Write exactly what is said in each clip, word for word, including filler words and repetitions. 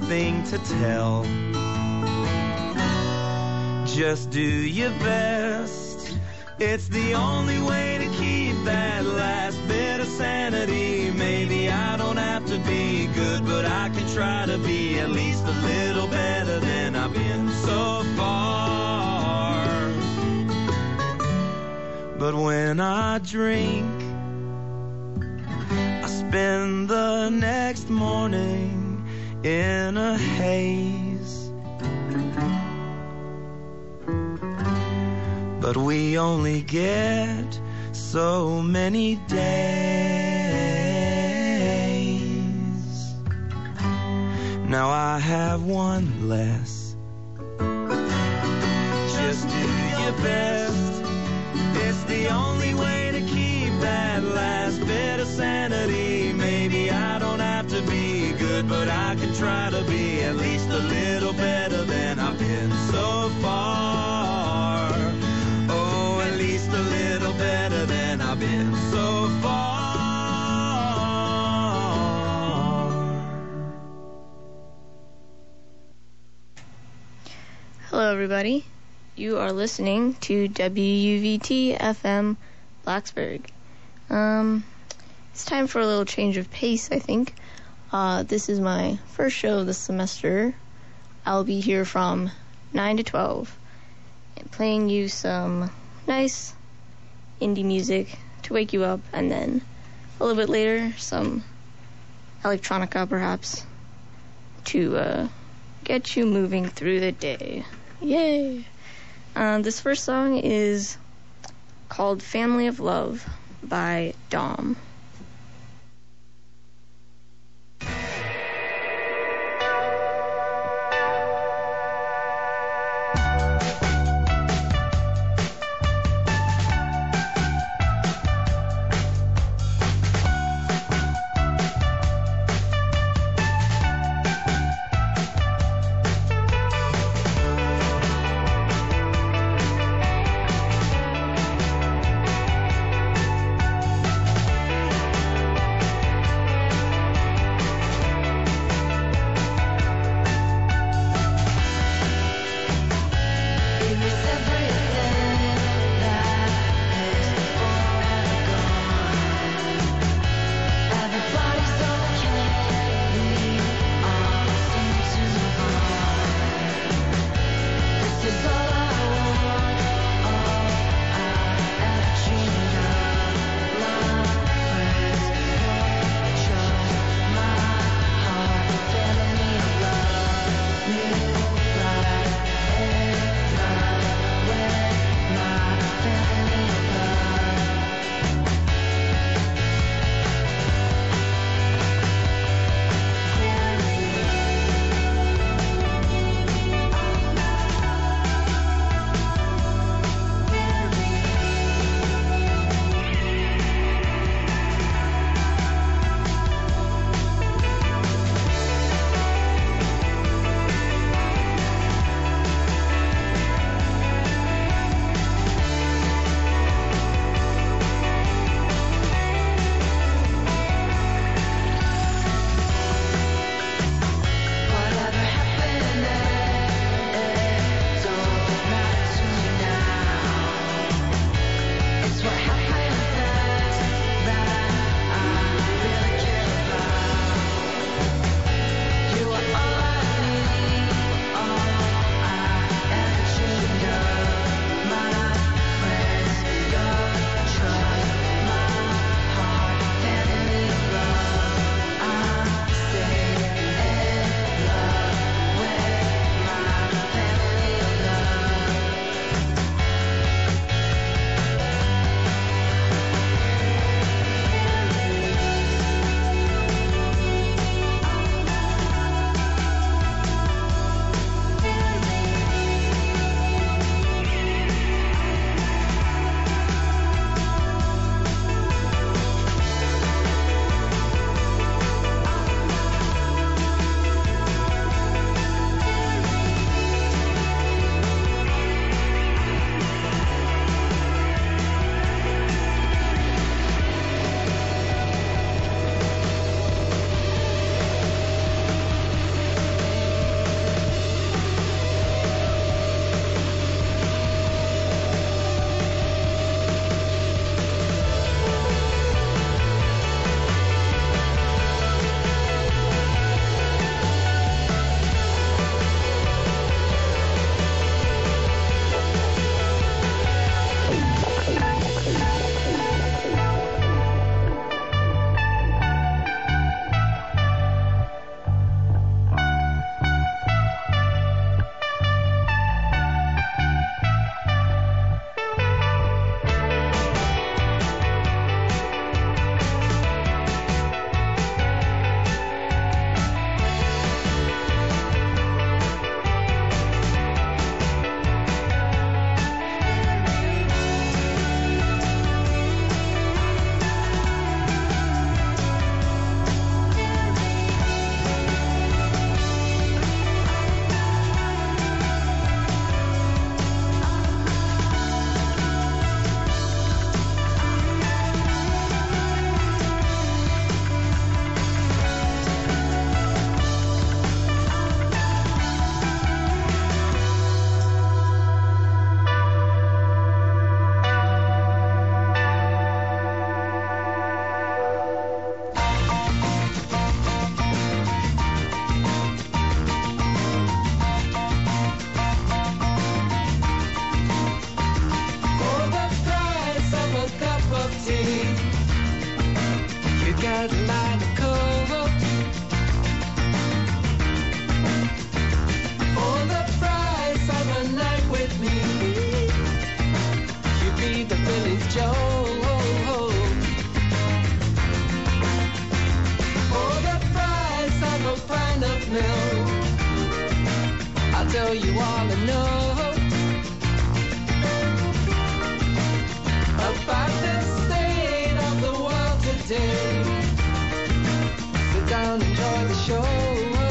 anything to tell. Just do your best. It's the only way to keep that last bit of sanity. Maybe I don't have to be good, but I can try to be at least a little better than I've been so far. But when I drink, I spend the next morning in a haze. But we only get so many days. Now I have one less. Just do your best. It's the only way to keep that last bit of sanity. Maybe I don't have to be good, but I can try to be at least a little better than I've been so far. Oh, at least a little better than I've been so far. Hello, everybody. You are listening to W U V T F M Blacksburg. Um, it's time for a little change of pace, I think. Uh, this is my first show of the semester. I'll be here from nine to twelve and playing you some nice indie music to wake you up, and then a little bit later, some electronica, perhaps, to uh, get you moving through the day. Yay! Uh, this first song is called Family of Love by Dom. get a line of coke. For the price of a night with me, you be the village Joe. For the price of a pint of milk, I'll tell you all I know about the state of the world today. Sit down, enjoy the show.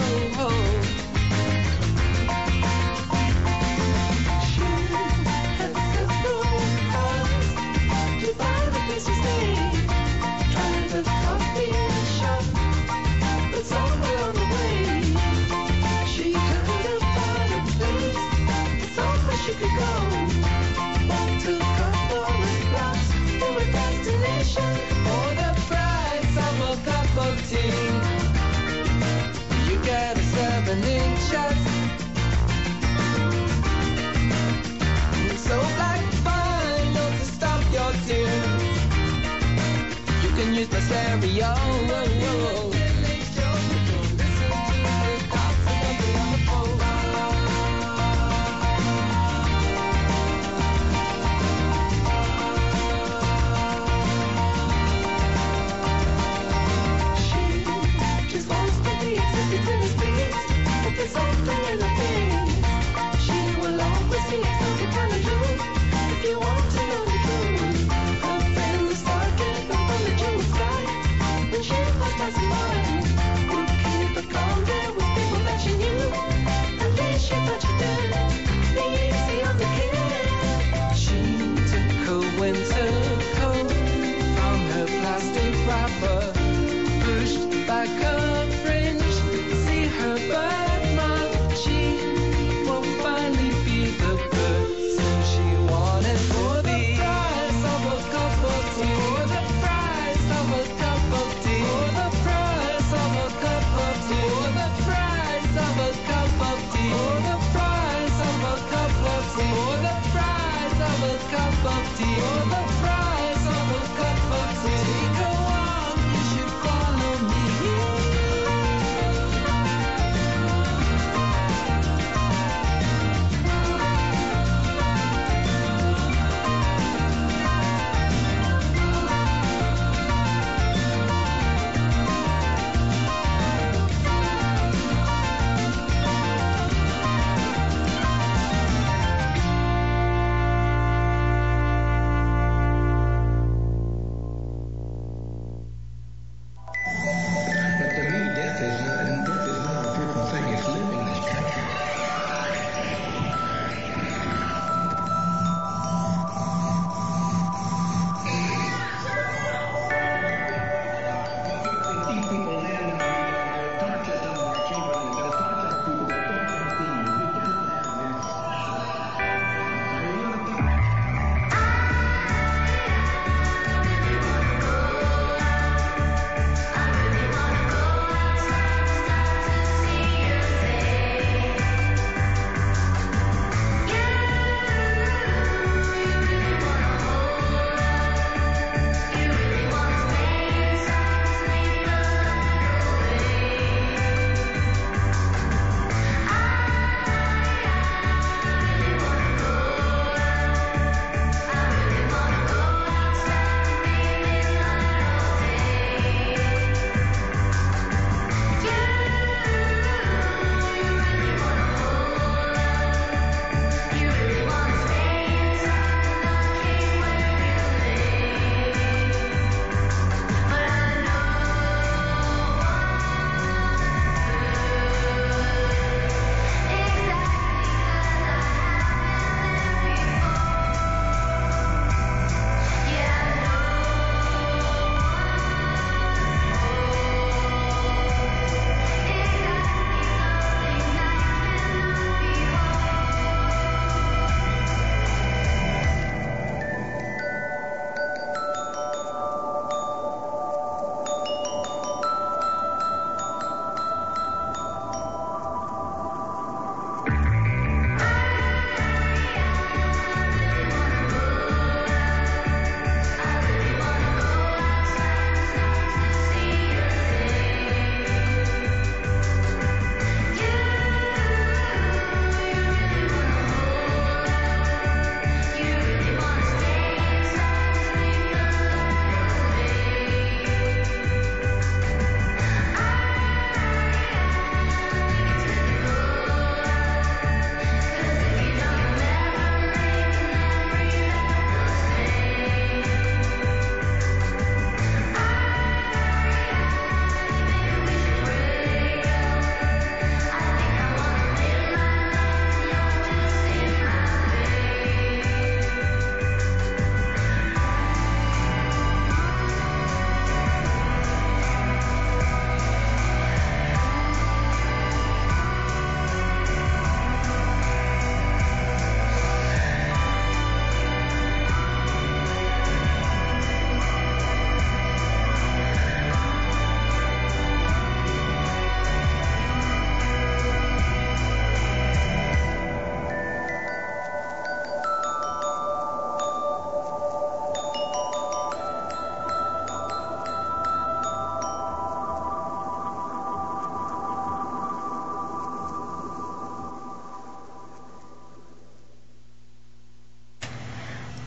She has several cars to find the place to stay. Trying the coffee shop, but somewhere on the way she couldn't find a place, somewhere she could go. Walk to to a destination for the price of a cup of tea. You get a seven inches, so black vinyl to stop your tears. You can use my stereo.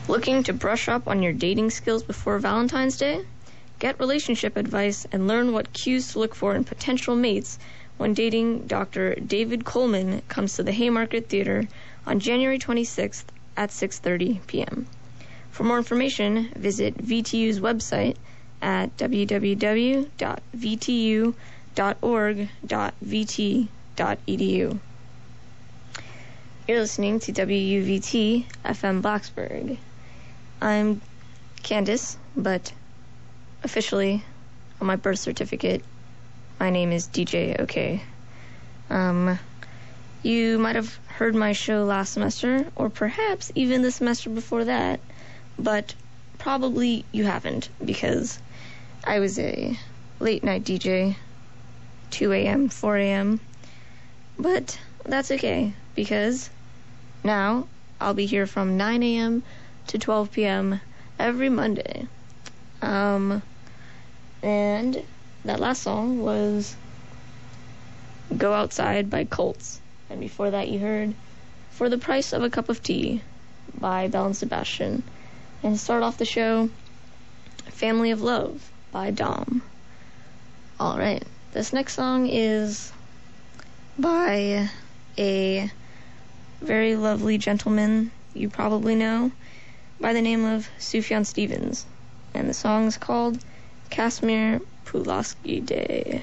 Looking to brush up on your dating skills before Valentine's Day? Get relationship advice and learn what cues to look for in potential mates when dating Doctor David Coleman comes to the Haymarket Theater on January twenty-sixth at six thirty p.m. For more information, visit V T U's website at w w w dot v t u dot org dot v t dot e d u. You're listening to W U V T F M Blacksburg. I'm Candace, but officially on my birth certificate, my name is D J OK. Um, you might have heard my show last semester, or perhaps even the semester before that, but probably you haven't, because I was a late night D J, two a.m., four a.m., but that's okay, because now I'll be here from nine a.m. to twelve p.m. every Monday. Um, and that last song was Go Outside by Colts. And before that you heard For the Price of a Cup of Tea by Belle and Sebastian. And to start off the show, Family of Love by Dom. Alright, this next song is by a very lovely gentleman you probably know by the name of Sufjan Stevens. And the song's called Kazimir Pulaski Day.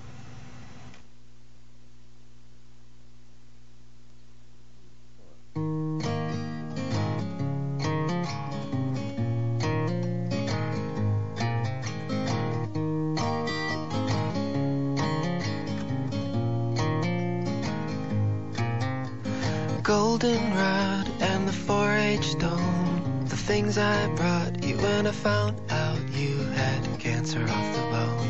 Goldenrod and the four H stone, the things I brought you when I found out you had cancer of the bone.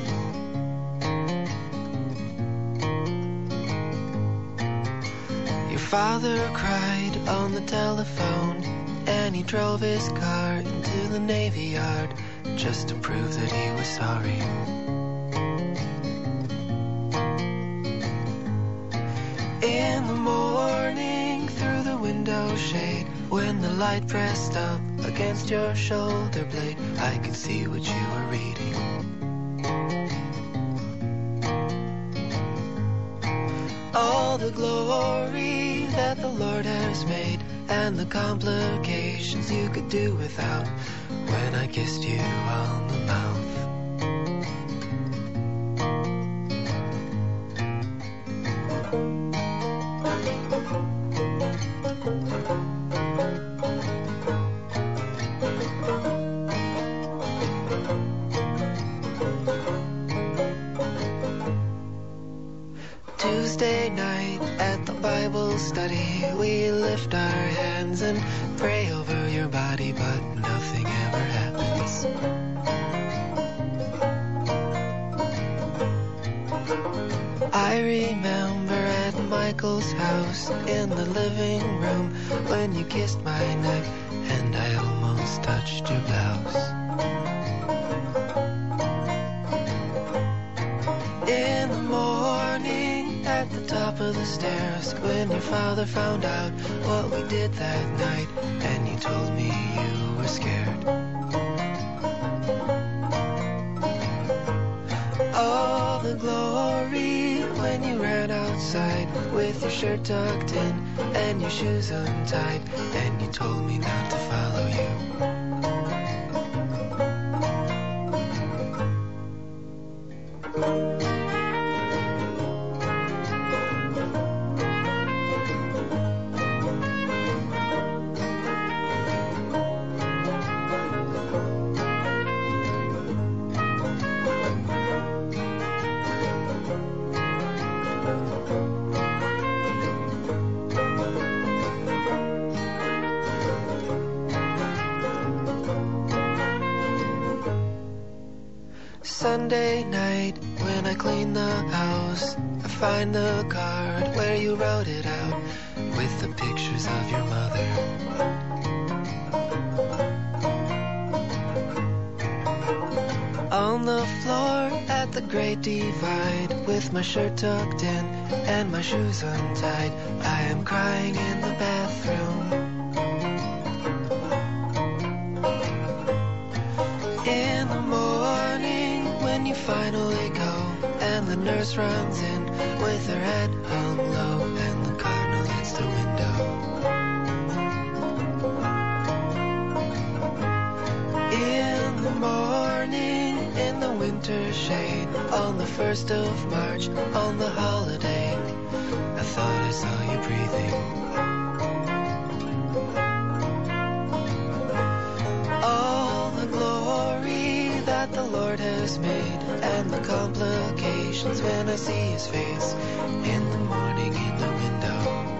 Your father cried on the telephone, and he drove his car into the Navy Yard just to prove that he was sorry. In the morning, through the window shade, when the light pressed up against your shoulder blade, I could see what you were reading. All the glory that the Lord has made, and the complications you could do without, when I kissed you on the mouth. Tuesday night at the Bible study, we lift our hands and pray over your body, but nothing ever happens. I remember at Michael's house in the living room when you kissed my neck and I almost touched your blouse. In the morning at the top of the stairs, when your father found out what we did that night, and you told me you were scared. All the glory when you ran outside with your shirt tucked in and your shoes untied, and you told me not to follow you. Sunday night, when I clean the house, I find the card where you wrote it out with the pictures of your mother. On the floor at the Great Divide, with my shirt tucked in and my shoes untied, I am crying in the bathroom. when you finally go, and the nurse runs in with her head hung low, and the cardinal hits the window. In the morning, in the winter shade, on the first of March, on the holiday, I thought I saw you breathing. All the glory that the Lord has made, and the complications when I see his face in the morning in the window.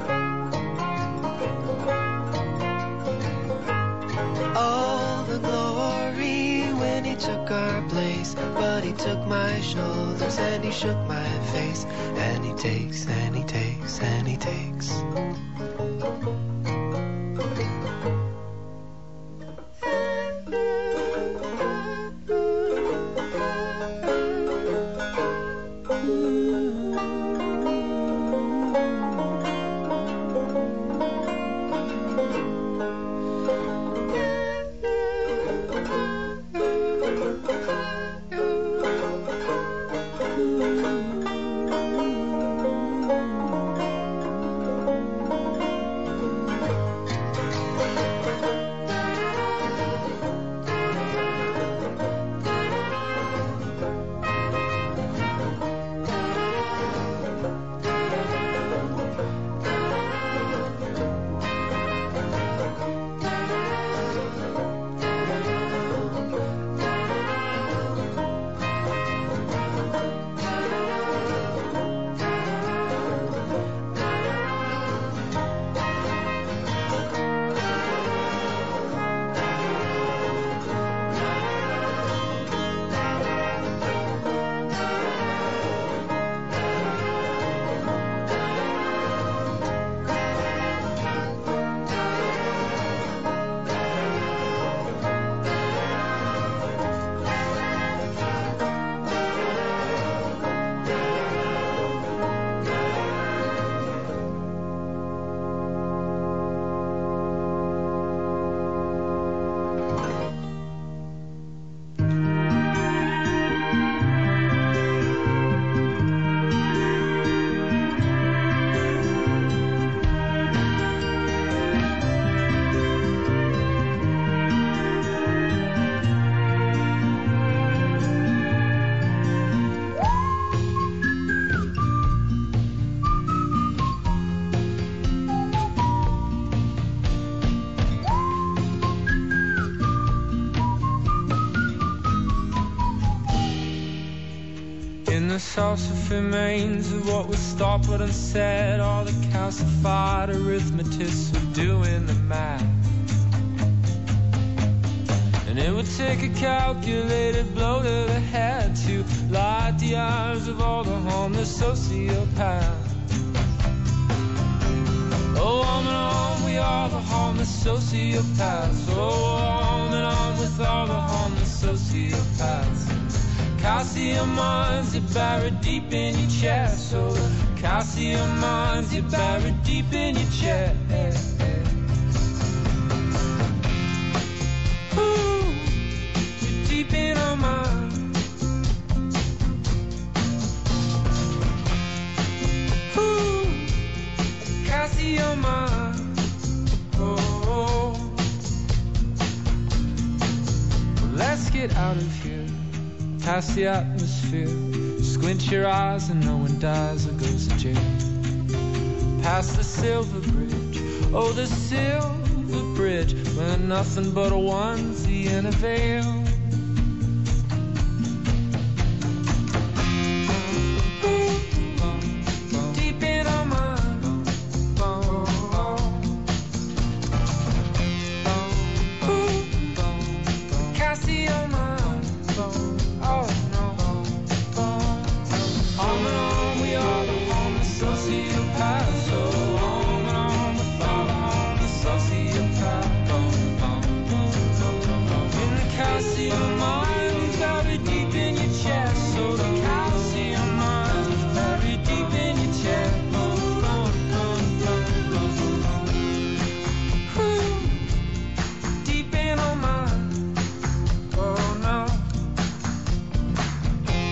All the glory when he took our place, but he took my shoulders and he shook my face, and he takes and he takes and he takes. The salsa remains of what was stopped but unsaid, all the calcified arithmetics of doing the math. And it would take a calculated blow to the head to light the eyes of all the homeless sociopaths. Oh, on and on we are the homeless sociopaths. Oh, on and on with all the homeless sociopaths. Calcium mines are buried deep in your chest. So the calcium mines are buried deep in your chest. Ooh, you're deep in our minds. Ooh, calcium mines. Oh, well, let's get out of here. Past the atmosphere, squint your eyes and no one dies or goes to jail. Past the silver bridge, oh the silver bridge, where nothing but a onesie and a veil. Deep in our mind, Casio mind. Oh no. On and on we are the homeless sociopaths. So on and on with all the homeless sociopaths. In the calcium mines buried deep in your chest. So the calcium mines buried deep in your chest. Deep in our minds. Oh no.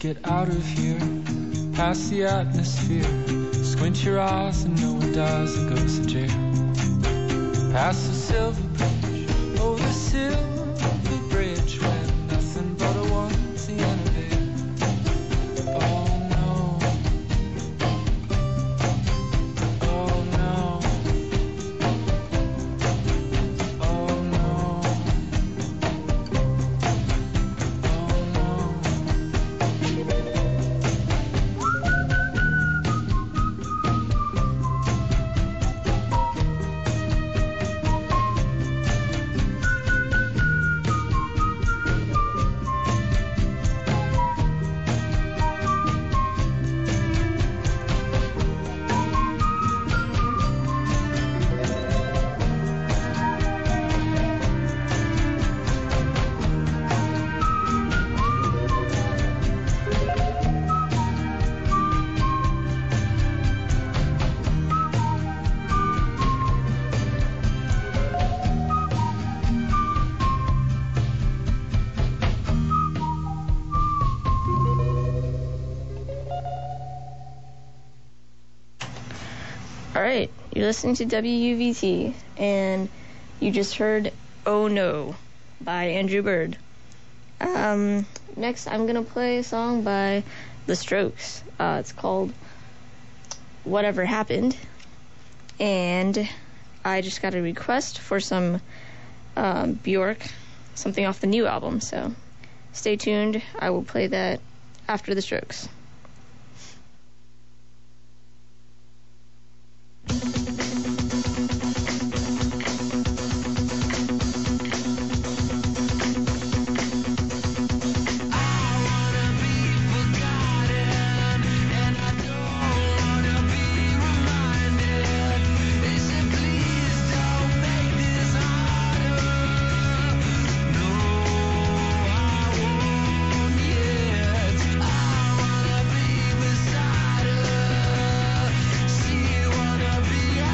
get out of here, past the atmosphere. Squint your eyes and no one dies and goes to jail. Past the silver bridge, oh the silver bridge, when nothing but a one's the end of it. Oh no, oh no, oh no, Alright, you're listening to W U V T, and you just heard Oh No by Andrew Bird. Um, next, I'm going to play a song by The Strokes. Uh, it's called Whatever Happened, and I just got a request for some um, Bjork, something off the new album, so stay tuned. I will play that after The Strokes. Beside her, she wanna be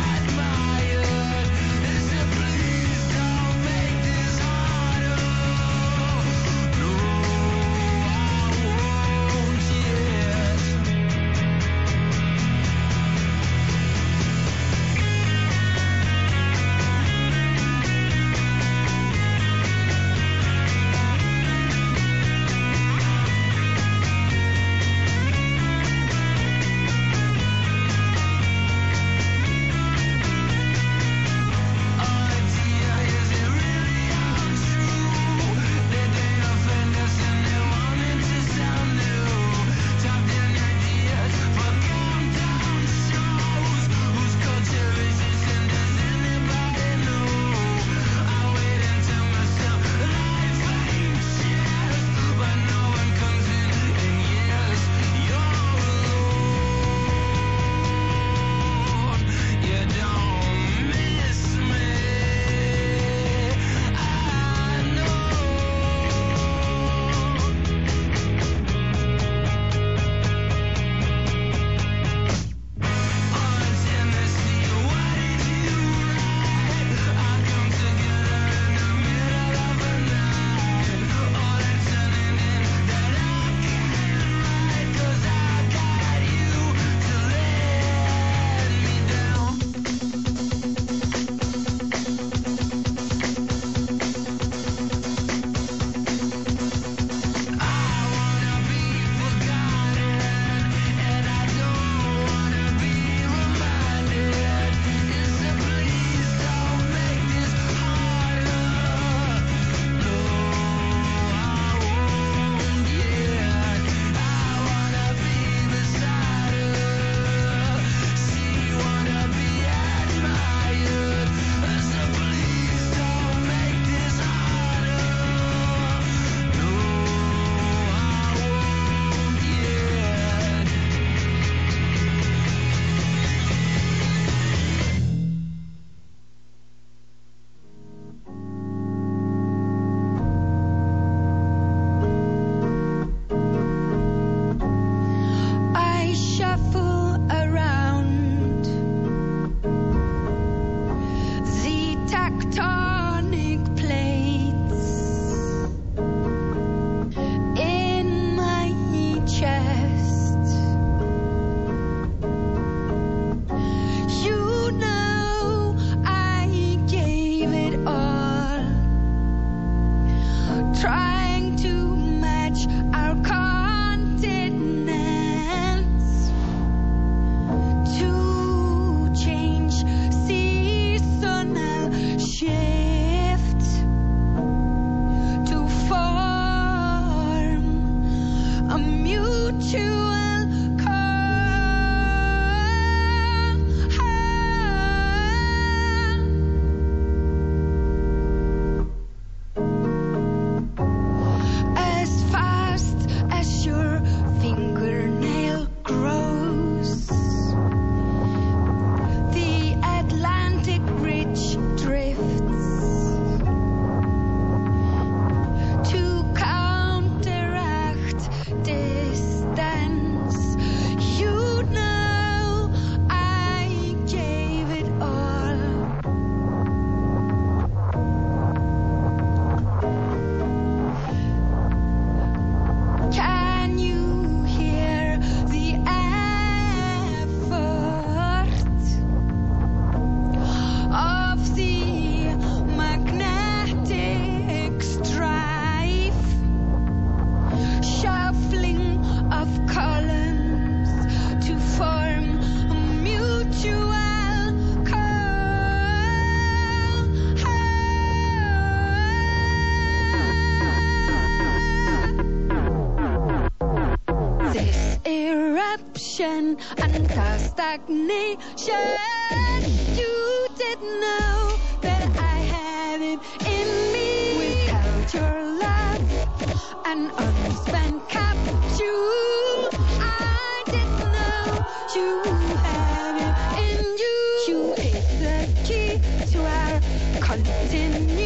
eruption under stagnation. You didn't know that I had it in me. Without your love, an unspent capsule. I didn't know you had it in you. You hit the key to our continuity.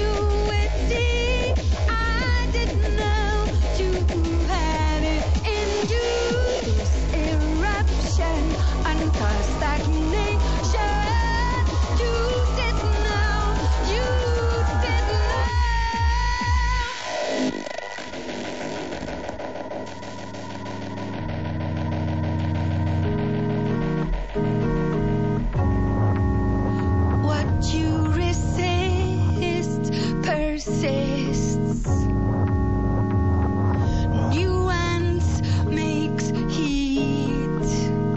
I didn't know you had it in you. This eruption under stagnation. You didn't know, you didn't know. What you resist persists. Nuance makes heat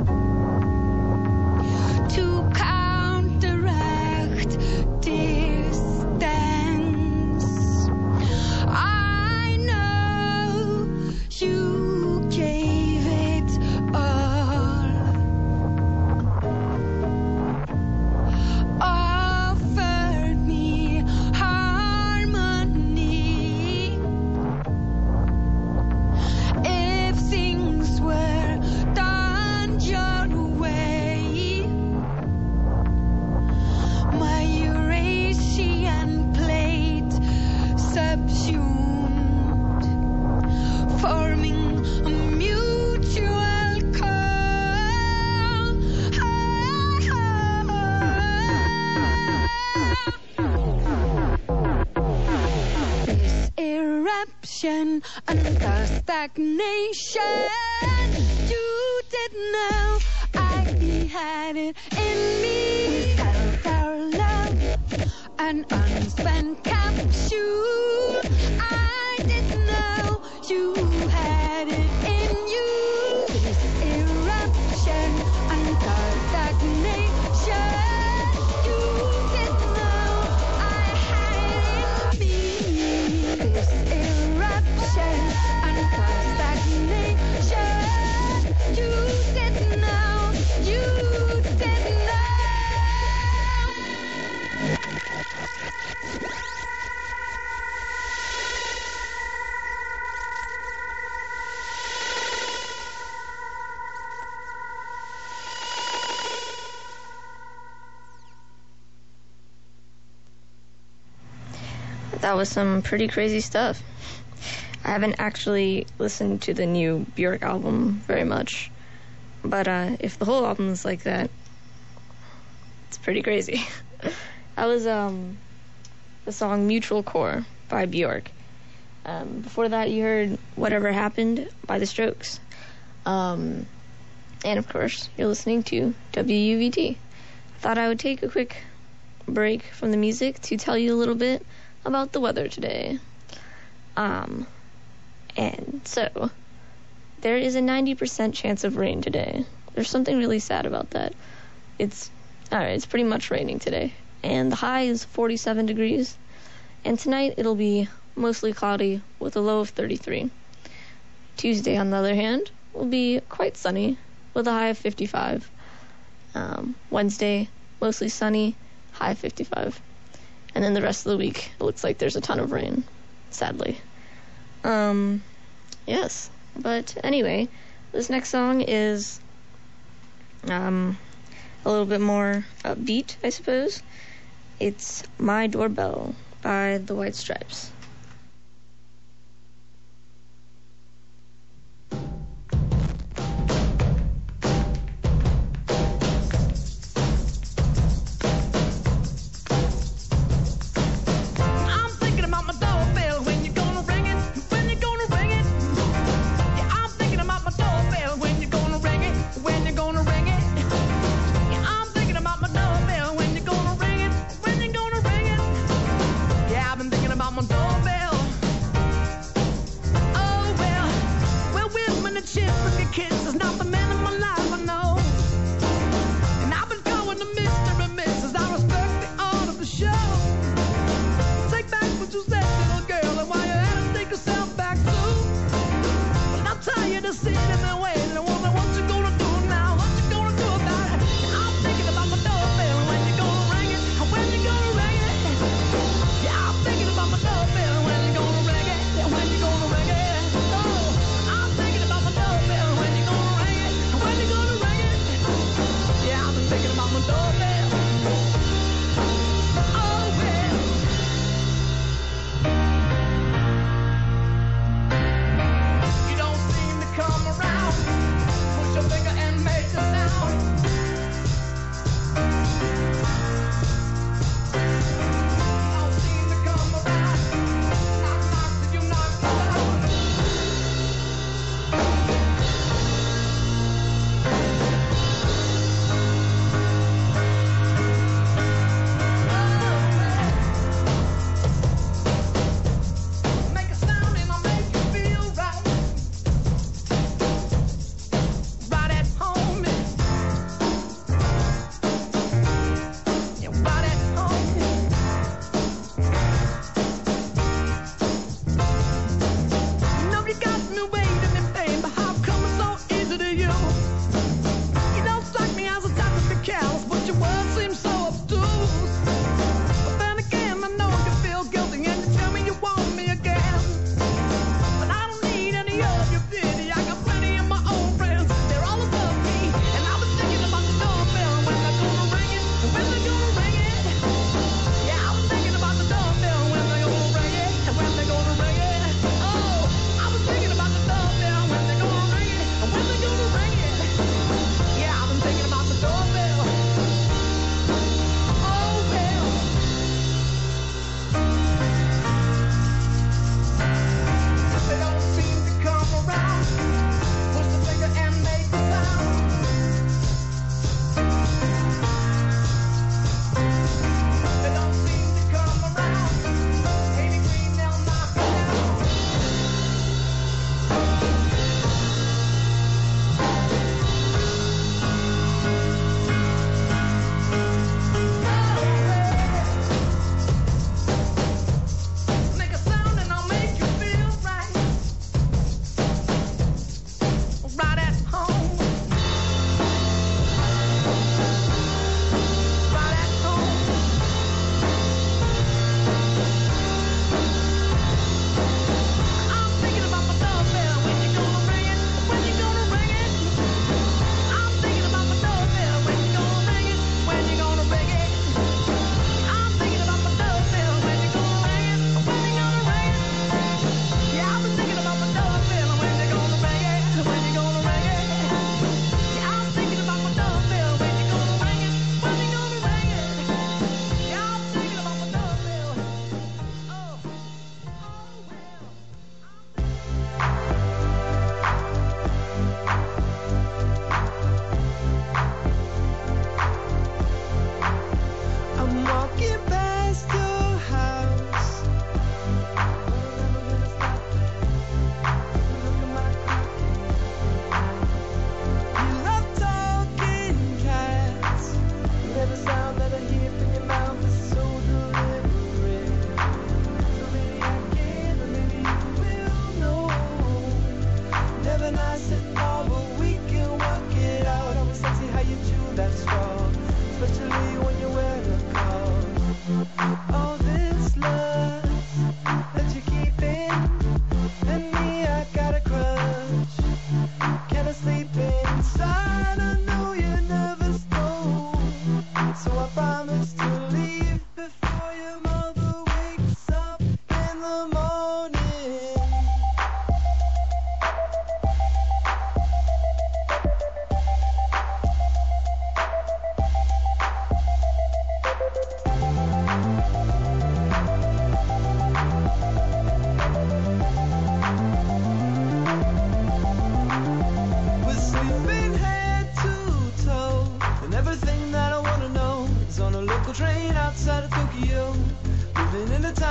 to counteract distance. I know you gave it all. Offered me harmony. If things were done your way, my Eurasian plate subsumed, forming a mutual call. This eruption under stagnation. You didn't know I had it in me. Without our love, an unspent capsule. I didn't know you had it in you. This eruption under stagnation. You didn't know I had it in me. This eruption under stagnation. You didn't know, you didn't know. That was some pretty crazy stuff. I haven't actually listened to the new Björk album very much, but uh, if the whole album is like that, it's pretty crazy. That was um, the song Mutual Core by Björk. Um, before that, you heard Whatever Happened by The Strokes. Um, and of course, you're listening to W U V T. I thought I would take a quick break from the music to tell you a little bit about the weather today. Um, and so, there is a ninety percent chance of rain today. There's something really sad about that. It's, alright, it's pretty much raining today. And the high is forty-seven degrees. And tonight it'll be mostly cloudy with a low of thirty-three. Tuesday, on the other hand, will be quite sunny with a high of fifty-five. Um, Wednesday, mostly sunny, high of fifty-five. And then the rest of the week, it looks like there's a ton of rain, sadly. Um, yes. But anyway, this next song is um, a little bit more upbeat, I suppose. It's My Doorbell by the White Stripes. See it in the way, and I wonder what you're gonna do.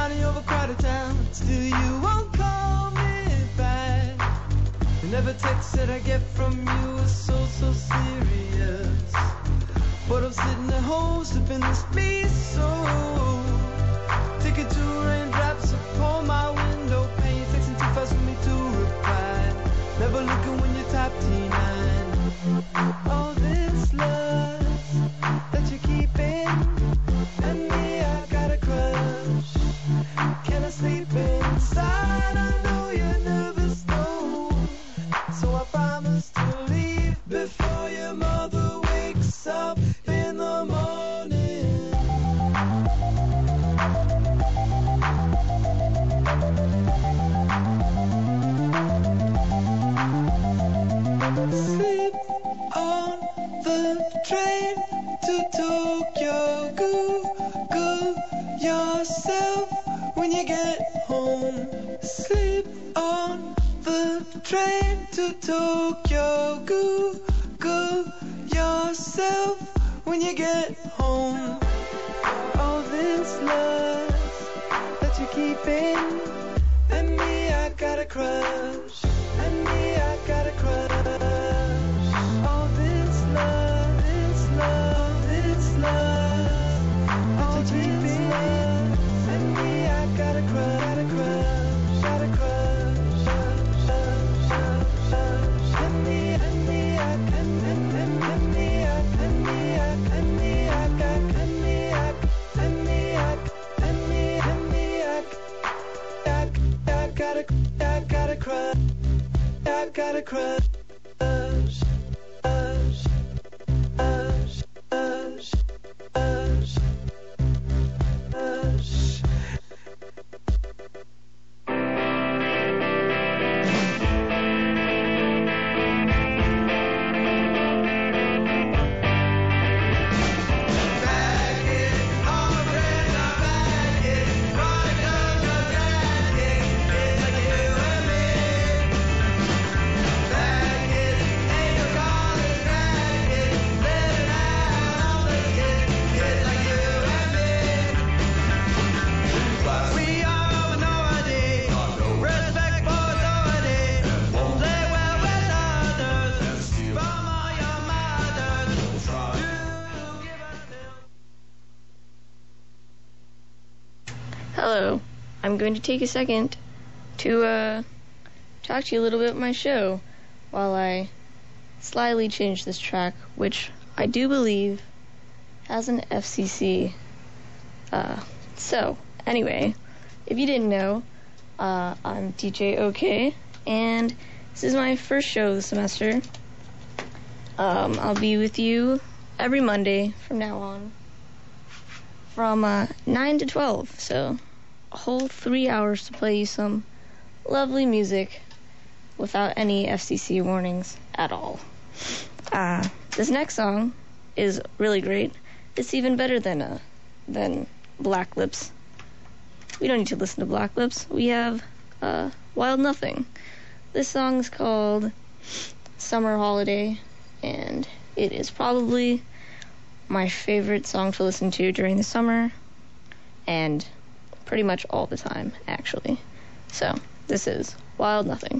out in overcrowded town. Still you won't call me back. And every text that I get from you is so, so serious. But I'm sitting at home, sipping this beer so. Ticket to raindrops upon my window pane. Texting too fast for me to reply. Never looking when you type T nine. All this love that you're keeping, and me, I got a crush. Can I sleep inside? I know you're nervous though, so I promise to leave before your mother wakes up in the morning. Sleep on the train to Tokyo. Google yourself when you get home. Sleep on the train to Tokyo. Google yourself when you get home. All this love that you're keeping, and me, I got a crush. And me, I got a crush. All this love, this love, this love that you're keeping, and me, I got a crush. Got a crush, got a crush. And me, and me, I, and, and, and, and me, I, and me, I, and me, I got, and me, I, and me, I, and me, and me, I, I, I got a, I got a crush. I got a crush. Hush, hush, hush, hush, hush, hush. Hello. I'm going to take a second to uh, talk to you a little bit about my show while I slyly change this track, which I do believe has an F C C. Uh, so, anyway, if you didn't know, uh, I'm D J OK, and this is my first show this semester. Um, I'll be with you every Monday from now on, from uh, nine to twelve, so a whole three hours to play you some lovely music without any F C C warnings at all. Uh, this next song is really great. It's even better than uh, than Black Lips. We don't need to listen to Black Lips. We have uh, Wild Nothing. This song is called Summer Holiday, and it is probably my favorite song to listen to during the summer, and pretty much all the time, actually. So, this is Wild Nothing.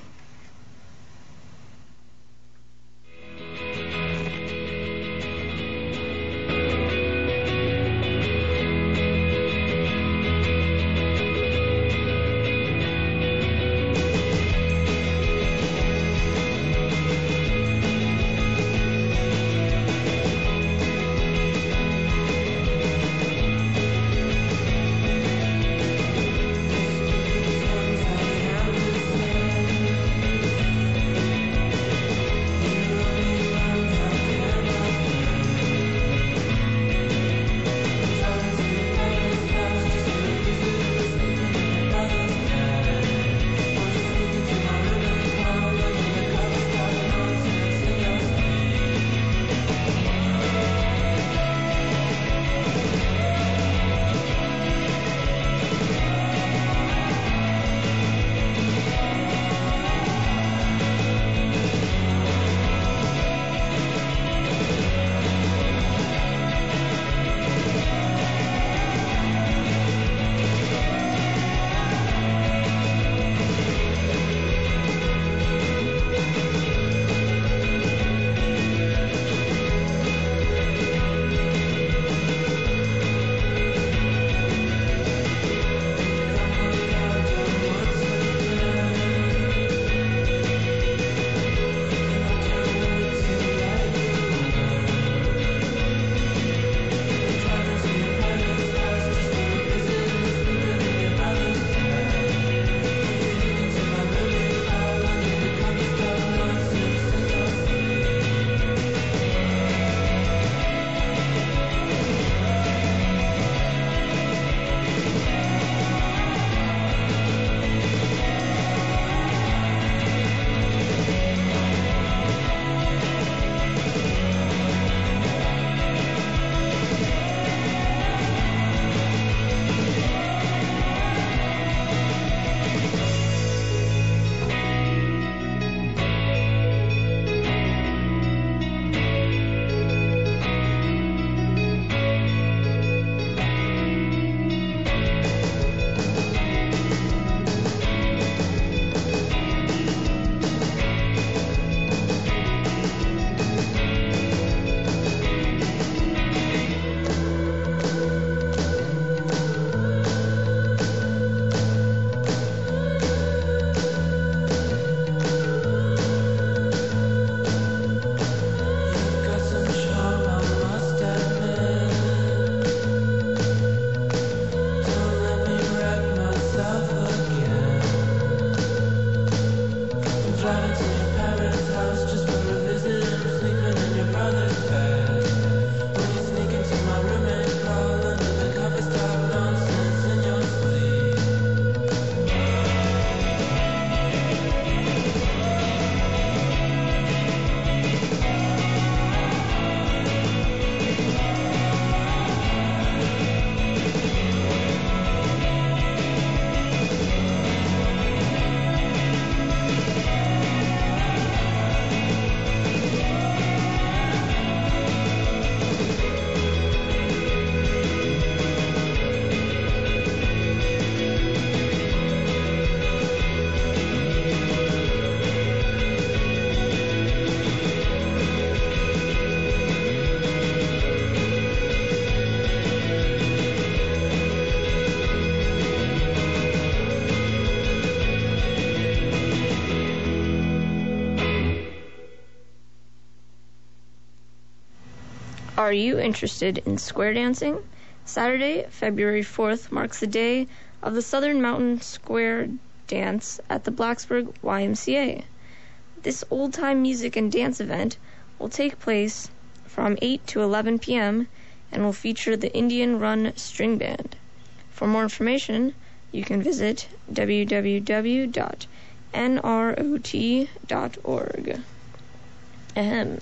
Are you interested in square dancing? Saturday, February fourth marks the day of the Southern Mountain Square Dance at the Blacksburg Y M C A. This old-time music and dance event will take place from eight to eleven p.m. and will feature the Indian Run String Band. For more information, you can visit w w w dot n r o t dot org. Ahem.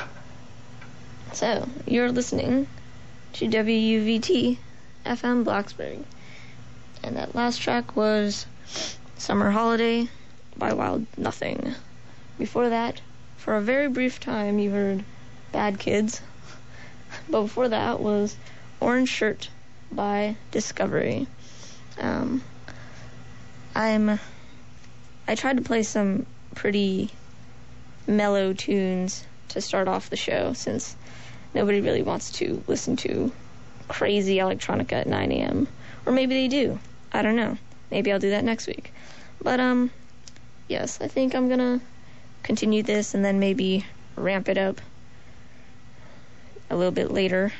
So, you're listening to W U V T F M Blacksburg. And that last track was Summer Holiday by Wild Nothing. Before that, for a very brief time, you heard Bad Kids. But before that was Orange Shirt by Discovery. Um, I'm... I tried to play some pretty mellow tunes to start off the show, since nobody really wants to listen to crazy electronica at nine a.m. Or maybe they do. I don't know. Maybe I'll do that next week. But, um, yes, I think I'm gonna continue this and then maybe ramp it up a little bit later.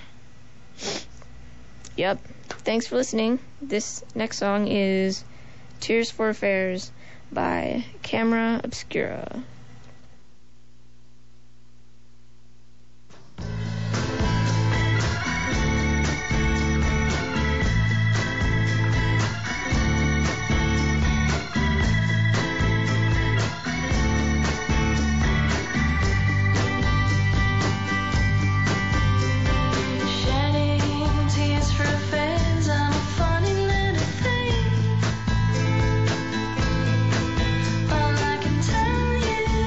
Yep. Thanks for listening. This next song is Tears for Affairs by Camera Obscura. All I can tell you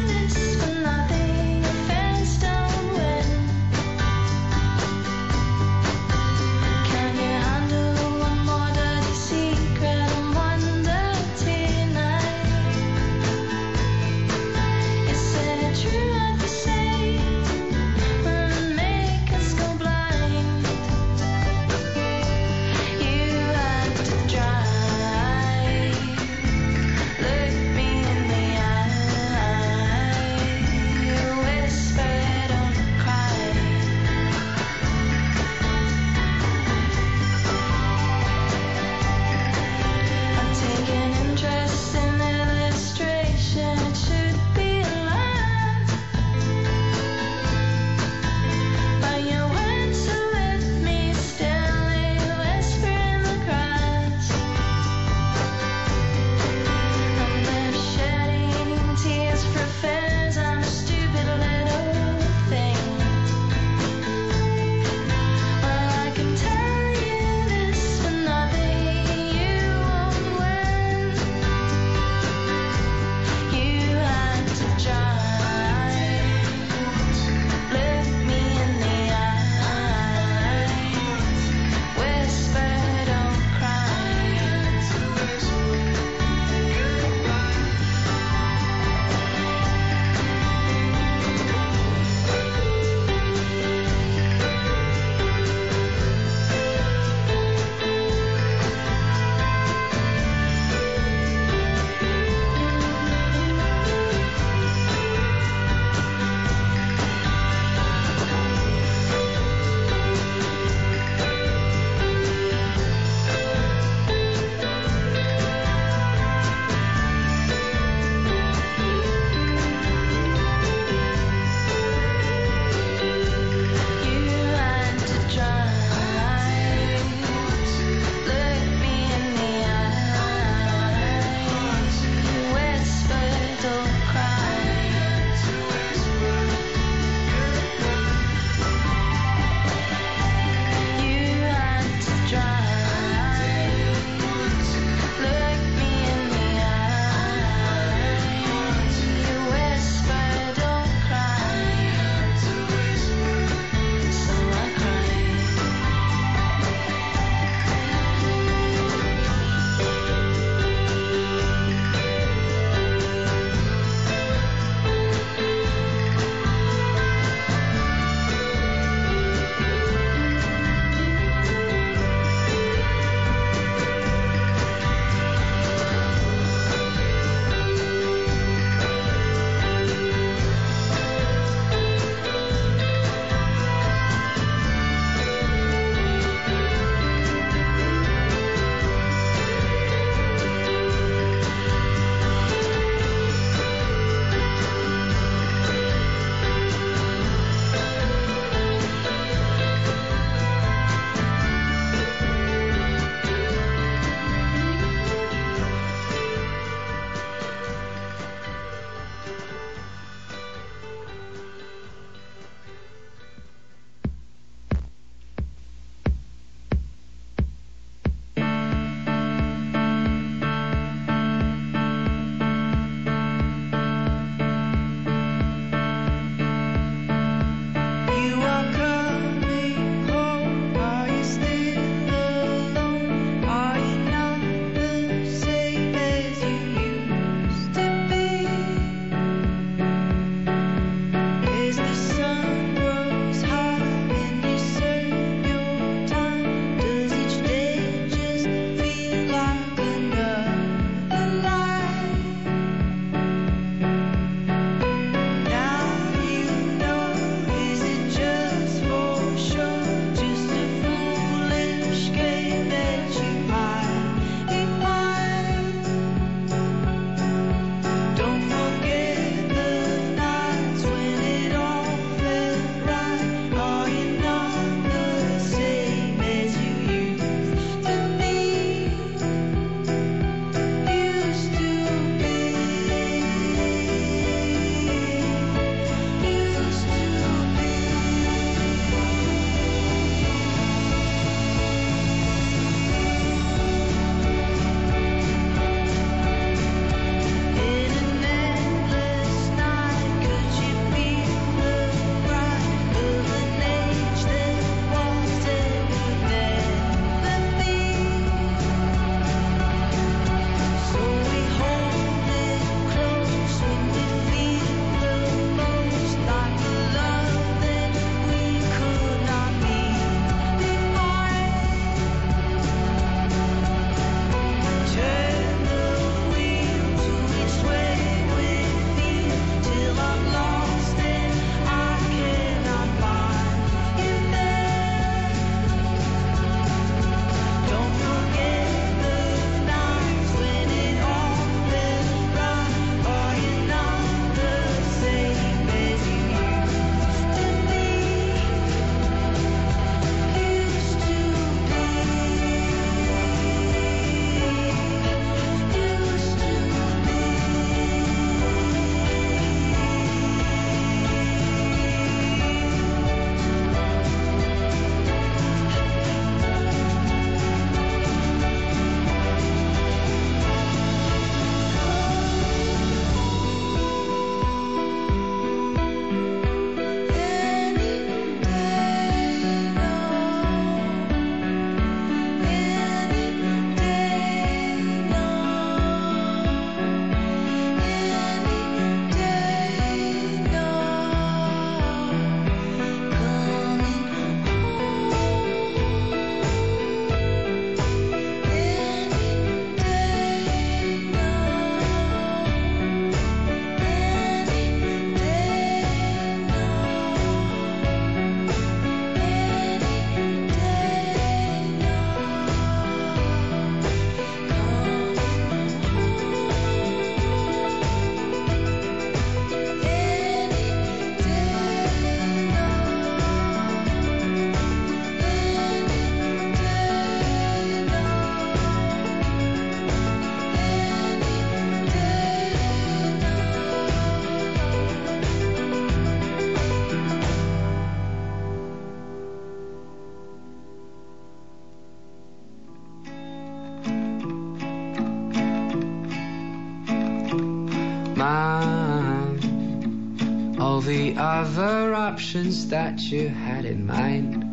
the other options that you had in mind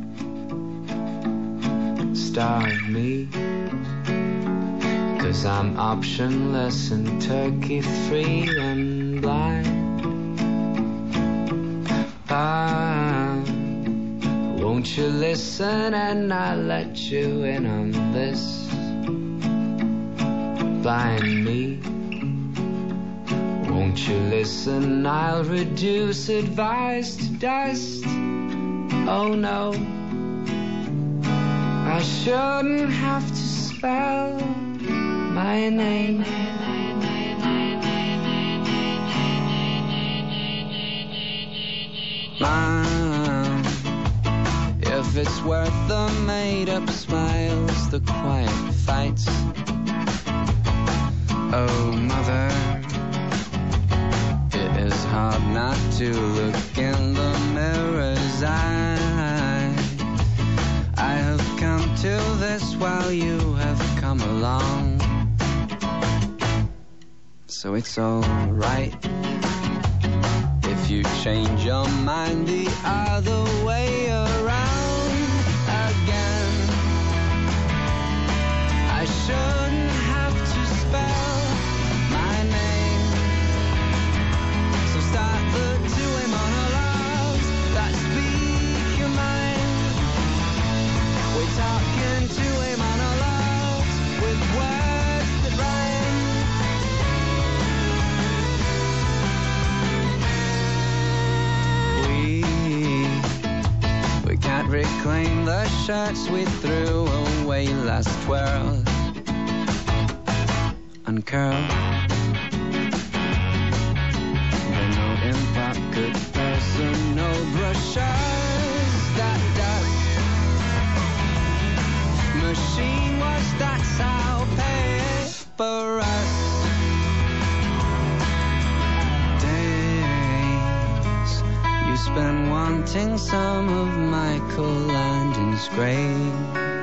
starve me, 'cause I'm optionless and turkey free and blind. Ah, won't you listen and I'll let you in on this? Blind me, won't you listen? I'll reduce advice to dust. Oh no, I shouldn't have to spell my name. Mom, if it's worth the made-up smiles, the quiet fights. Oh, mother, it is hard not to look in the mirror's eye. I have come to this while you have come along, so it's alright if you change your mind the other way around again. I shouldn't have to spell my name, so start the two-way monologues that speak your mind. We're talking two-way monologues with words that rhyme. We, we can't reclaim the shirts we threw away last twirl. Uncurl. They're no in pocket person, no brochures that dust. Machine wash, that's how pay for us. Days you spend wanting some of Michael Landon's grave.